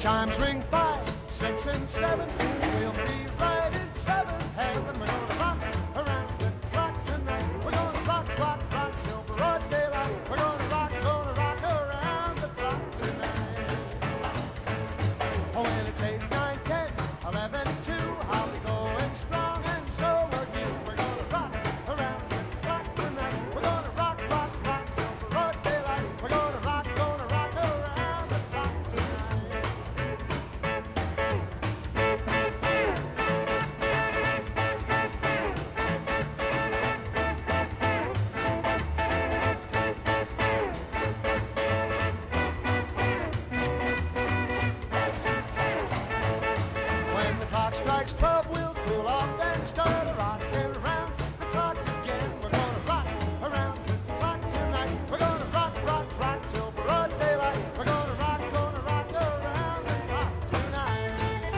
chimes ring five, six, and seven. We'll be right in seventh heaven. We're gonna rock around the clock tonight. We're gonna rock, rock, rock till broad daylight. We're gonna rock, gonna rock around the clock tonight. Oh, when it's eight, nine, ten, eleven, two, I'll be going strong, and so are you. We're gonna rock around the clock tonight. We're gonna rock, rock, rock till broad daylight. We're gonna rock, gonna rock around the clock tonight. When the clock strikes twelve, we'll cool off and start a rockin' around the clock again. We're gonna rock around the clock tonight. We're gonna rock, rock, rock till broad daylight. We're gonna rock, gonna rock around the clock tonight.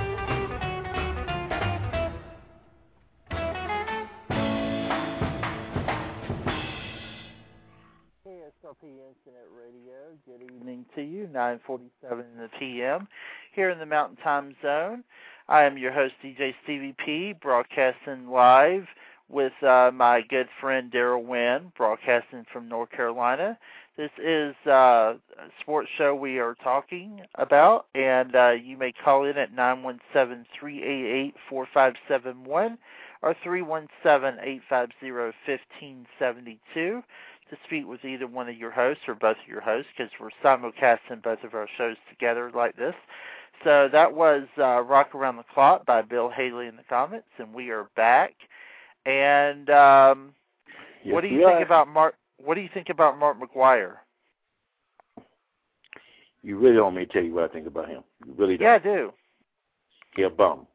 K S L P Internet Radio, good evening to you, nine forty-seven in the P M here in the Mountain Time Zone. I am your host, D J Stevie P, broadcasting live with uh, my good friend Daryl Wynn, broadcasting from North Carolina. This is uh, a sports show we are talking about, and uh, you may call in at nine one seven, three eight eight, four five seven one or three one seven, eight five zero, one five seven two to speak with either one of your hosts or both of your hosts, because we're simulcasting both of our shows together like this. So that was uh, Rock Around the Clock by Bill Haley in the comments, and we are back. And um, Yes, what do you we think are. about Mark? What do you think about Mark McGwire? You really don't want me to tell you what I think about him. You really don't. Yeah, I do. He a bum.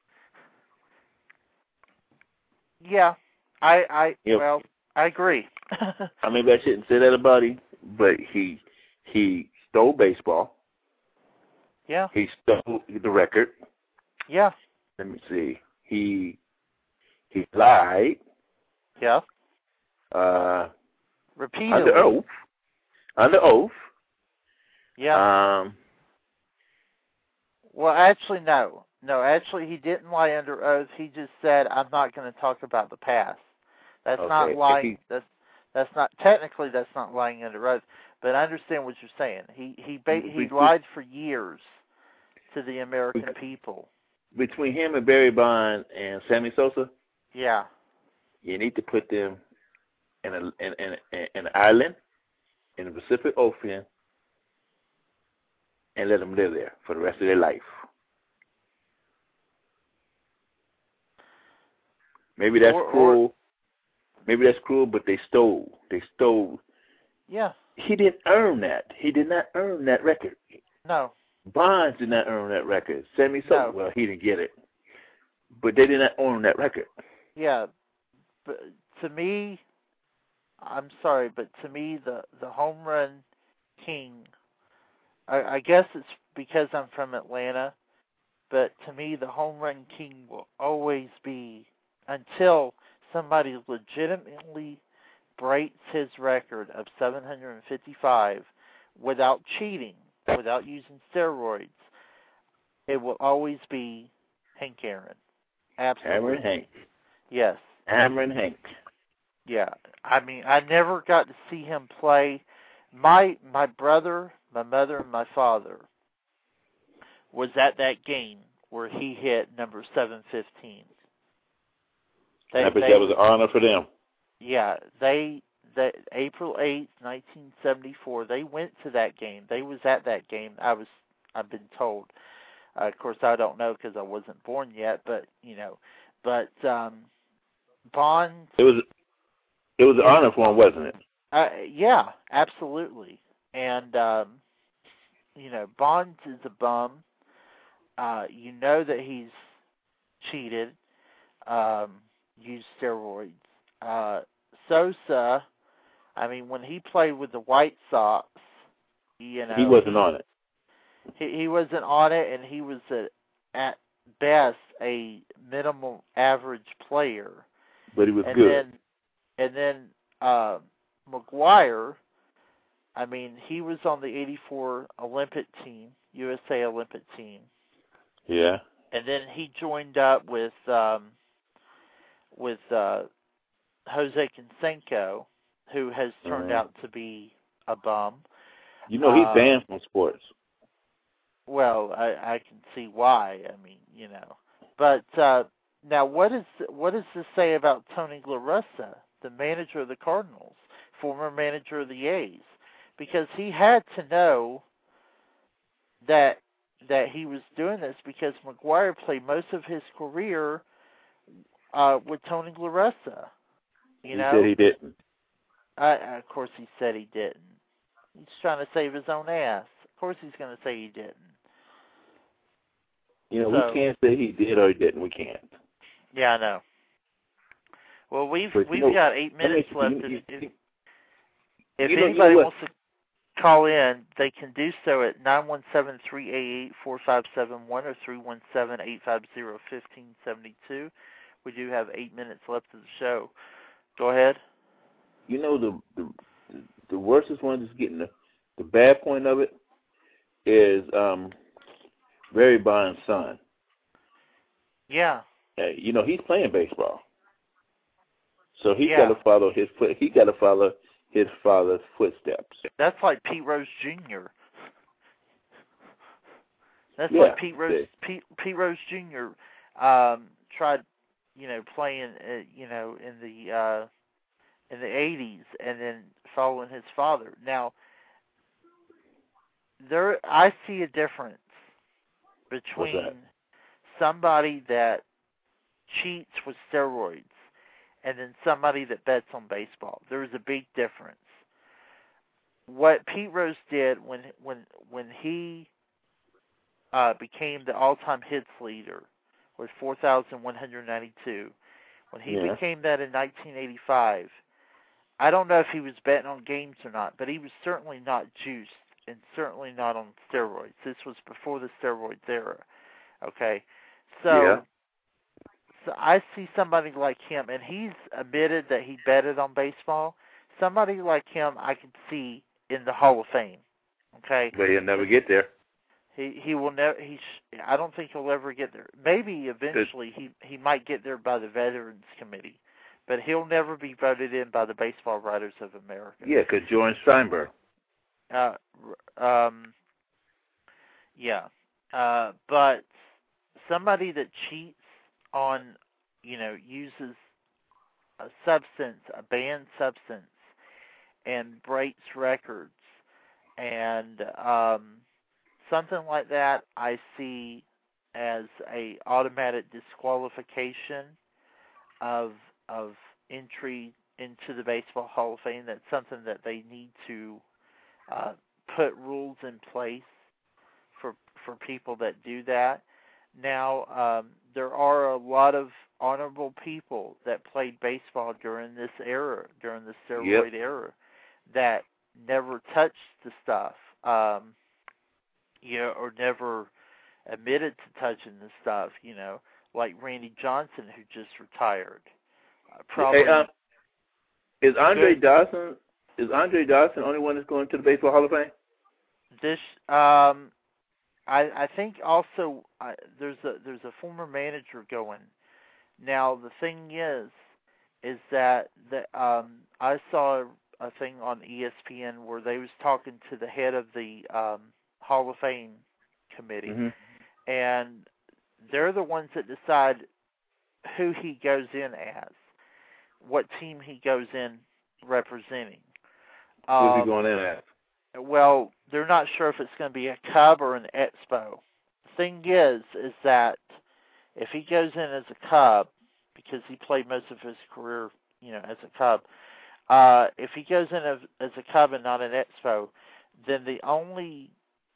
Yeah, I, I Yep. well, I agree. I mean, I shouldn't say that about him, but he he stole baseball. Yeah, He stole the record. yeah, Let me see. He he lied. yeah. Uh, Repeatedly. under oath. Under oath. Yeah. Um. Well, actually, no. No, actually, he didn't lie under oath. He just said, "I'm not going to talk about the past." That's Okay. not lying. He- That's that's not technically that's not lying under oath. But I understand what you're saying. He he ba- he We- we- lied for years to the American people. Between him and Barry Bonds and Sammy Sosa, Yeah. you need to put them in a in in, in an island in the Pacific Ocean and let them live there for the rest of their life. Maybe that's Or- or- cruel. Maybe that's cruel, but they stole. They stole. Yeah. He didn't earn that. He did not earn that record. No. Bonds did not earn that record. Sammy Sosa, No. well, he didn't get it, but they did not own that record. Yeah. But to me, I'm sorry, but to me, the the home run king. I, I guess it's because I'm from Atlanta, but to me, the home run king will always be until somebody legitimately breaks his record of seven hundred fifty-five without cheating, without using steroids. It will always be Hank Aaron. Absolutely. Hammer and Hank. Yes. Hammer and Hank. Yeah. I mean, I never got to see him play. My my brother, my mother, and my father was at that game where he hit number seven fifteen. They, I bet they, that was an honor for them. Yeah, they, they April eighth, nineteen seventy-four. They went to that game. They was at that game. I was, I've been told. Uh, of course, I don't know because I wasn't born yet. But you know, but um, Bonds. It was, it was an honor for him, wasn't it? Uh, yeah, absolutely. And um, you know, Bonds is a bum. Uh, you know that he's cheated, um, used steroids. Uh, Sosa, I mean, when he played with the White Sox, you know, He wasn't on it. He, he wasn't on it, and he was a, at best a minimal average player. But he was and good. Then, and then uh, McGwire, I mean, he was on the eighty-four Olympic team, U S A Olympic team. Yeah. And then he joined up with um, with uh, Jose Canseco, who has turned uh, out to be a bum. You know, he's uh, banned from sports. Well, I, I can see why. I mean, you know. But uh, now, what is what does this say about Tony La Russa, the manager of the Cardinals, former manager of the A's? Because he had to know that that he was doing this because McGuire played most of his career uh, with Tony La Russa. You he know, said he didn't. Uh, of course, he said he didn't. He's trying to save his own ass. Of course, he's going to say he didn't. You know, so, we can't say he did or he didn't. We can't. Yeah, I know. Well, we've But, we've know, got eight minutes I mean, left. you, if you, if you know, anybody you know wants to call in, they can do so at nine one seven, three eight eight, four five seven one or three one seven, eight five zero, one five seven two. We do have eight minutes left of the show. Go ahead. You know, the the, the worstest one is getting the, the bad point of it is um, Barry Bonds' son. Yeah. Uh, you know, he's playing baseball. So he Yeah. got to follow his foot. He got to follow his father's footsteps. That's like Pete Rose Junior That's Yeah, like Pete Rose. they- Pete, Pete Rose Junior Um, tried, you know, playing, uh, you know, in the uh, in the eighties, and then following his father. Now, there, I see a difference between somebody that cheats with steroids and then somebody that bets on baseball. There is a big difference. What Pete Rose did when when when he uh, became the all-time hits leader with four thousand one hundred ninety-two, when he Yeah. became that in nineteen eighty-five, I don't know if he was betting on games or not, but he was certainly not juiced and certainly not on steroids. This was before the steroids era. Okay, so. Yeah. So I see somebody like him, and he's admitted that he betted on baseball. Somebody like him I can see in the Hall of Fame. Okay, But he'll never get there. he he will never. He sh- I don't think he'll ever get there. Maybe eventually he he might get there by the Veterans Committee, but he'll never be voted in by the Baseball Writers of America. Yeah, because George Steinberg. Uh, um. Yeah, uh, but somebody that cheats on, you know, uses a substance, a banned substance, and breaks records, and um, something like that, I see as a automatic disqualification of of entry into the Baseball Hall of Fame. That's something that they need to uh, put rules in place for for people that do that. Now, um, there are a lot of honorable people that played baseball during this era, during the steroid Yep. era, that never touched the stuff, um, you know, or never admitted to touching the stuff, you know, like Randy Johnson, who just retired. Uh, probably. Hey, um, is Andre Good. Dawson? Is Andre Dawson the only one that's going to the Baseball Hall of Fame? This, um, I, I think also uh, there's a there's a former manager going. Now the thing is, is that the um, I saw a thing on E S P N where they was talking to the head of the um, Hall of Fame committee, Mm-hmm. and they're the ones that decide who he goes in as, what team he goes in representing. Who's Um, he going in at? Well, they're not sure if it's going to be a Cub or an Expo. The thing is, is that if he goes in as a Cub, because he played most of his career, you know, as a Cub, uh, if he goes in as, as a Cub and not an Expo, then the only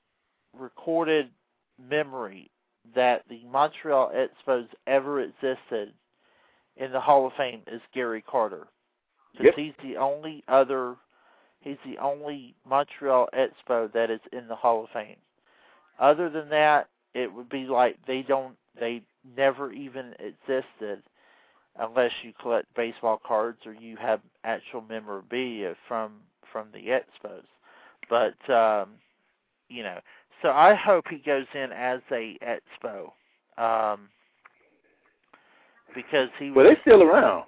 recorded memory that the Montreal Expos ever existed in the Hall of Fame is Gary Carter. Because Yep. he's the only other... He's the only Montreal Expo that is in the Hall of Fame. Other than that, it would be like they don't, they never even existed unless you collect baseball cards or you have actual memorabilia from from the Expos. But um, you know, so I hope he goes in as a Expo, um, because he. Well, they're still around,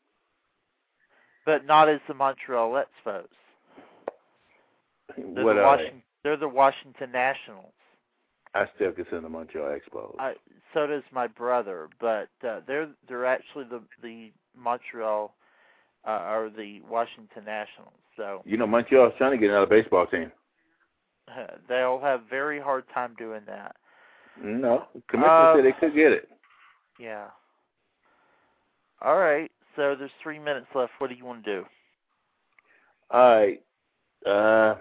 but not as the Montreal Expos. They're, what the are Washington, they? they're the Washington Nationals. I still consider the Montreal Expos. I, so does my brother, but uh, they're they're actually the the Montreal uh, or the Washington Nationals. So you know, Montreal's trying to get another baseball team. Uh, they'll have very hard time doing that. No, the commissioner uh, said they could get it. Yeah. All right. So there's three minutes left. What do you want to do? All right. Uh,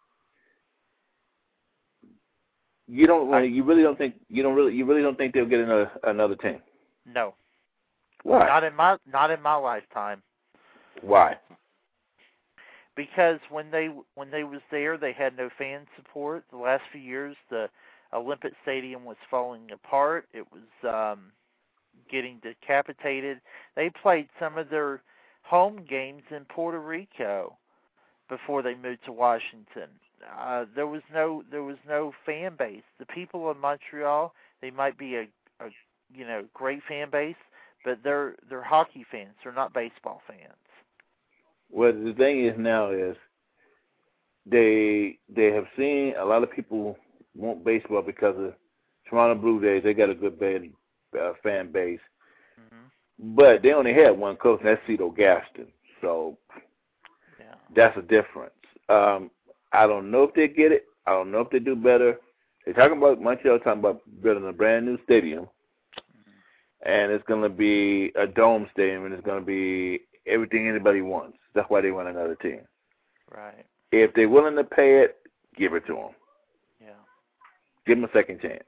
you don't. I, you really don't think. You don't really. You really don't think they'll get another another team. No. Why? Not in my not in my lifetime. Why? Because when they when they was there, they had no fan support. The last few years, the Olympic Stadium was falling apart. It was um, getting decapitated. They played some of their home games in Puerto Rico before they moved to Washington. Uh, there was no there was no fan base. The people of Montreal, they might be a, a you know great fan base, but they're they're hockey fans. They're not baseball fans. Well, the thing is now is they they have seen a lot of people want baseball because of Toronto Blue Jays. They got a good band, uh, fan base, mm-hmm. but they only had one coach, and that's Cito Gaston. So yeah. That's a difference. Um, I don't know if they get it. I don't know if they do better. They're talking about Montreal, talking about building a brand new stadium, mm-hmm. and it's going to be a dome stadium, and it's going to be everything anybody wants. That's why they want another team. Right. If they're willing to pay it, give it to them. Yeah. Give them a second chance.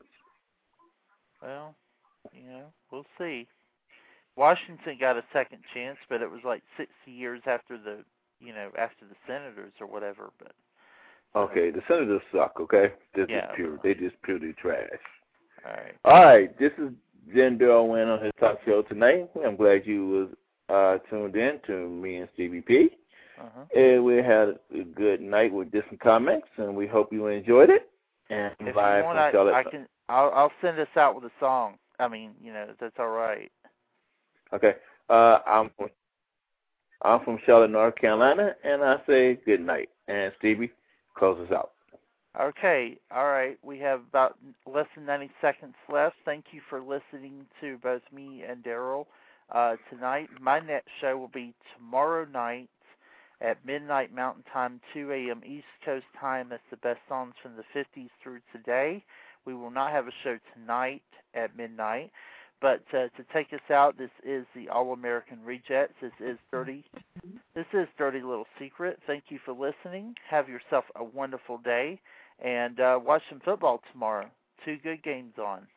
Well, you know, we'll see. Washington got a second chance, but it was like sixty years after the, you know, after the Senators or whatever. But okay, the Senators suck. Okay, this yeah, is pure. They just purely trash. All right. All right. This is Jen Darrell Wynn on his talk show tonight. I'm glad you was uh, tuned in to me and Stevie P. Uh-huh. And we had a good night with different comics, and we hope you enjoyed it. And if live you want, from Charlotte. I, I can. I'll, I'll send us out with a song. I mean, you know, that's all right. Okay. Uh, I'm from, I'm from Charlotte, North Carolina, and I say good night. And Stevie, close us out. Okay. All right. We have about less than ninety seconds left. Thank you for listening to both me and Darrell uh, tonight. My next show will be tomorrow night at midnight Mountain Time, two a.m. East Coast Time. That's the best songs from the fifties through today. We will not have a show tonight at midnight. But uh, to take us out, this is the All-American Rejects. This is Dirty. This is Dirty Little Secret. Thank you for listening. Have yourself a wonderful day, and uh, watch some football tomorrow. Two good games on.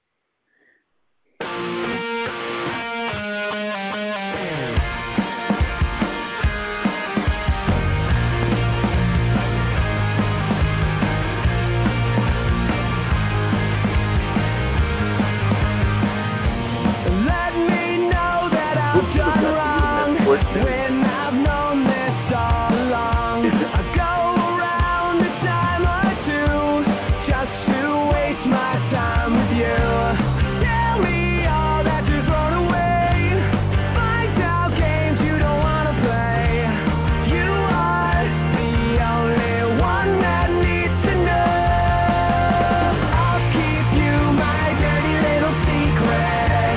When I've known this all along, I go around a time or two just to waste my time with you. Tell me all that you've thrown away. Find out games you don't want to play. You are the only one that needs to know. I'll keep you my dirty little secret.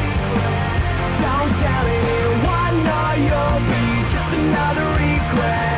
Don't tell anyone. You'll be just another regret.